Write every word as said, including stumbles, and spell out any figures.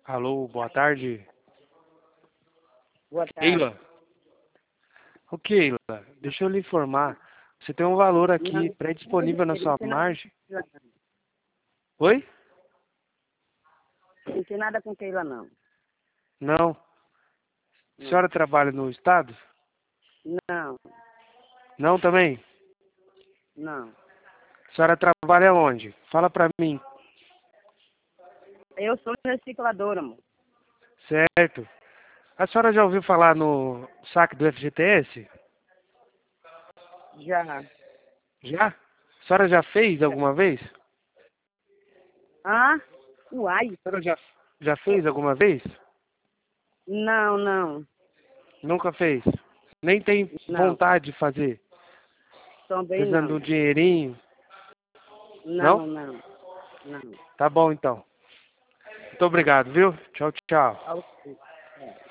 Alô, boa tarde. Boa tarde. Keila? Ô Keila, deixa eu lhe informar. Você tem um valor aqui Não, pré-disponível na sua não tem nada margem. com Keila, Oi? não. Não tem nada com Keila, não. Não. A senhora trabalha no estado? Não, Não também? não. A senhora trabalha onde? Fala pra mim. Eu sou recicladora, amor. Certo. A senhora já ouviu falar no saque do F G T S? Já. Já? A senhora já fez alguma vez? Ah? Uai? A senhora já, já fez alguma vez? Não, não. Nunca fez? Nem tem Não. vontade de fazer? Também Precisando de não. um dinheirinho? Não, Não? não. Não. Tá bom então. Muito obrigado, viu? Tchau, tchau. Ah, ok. É.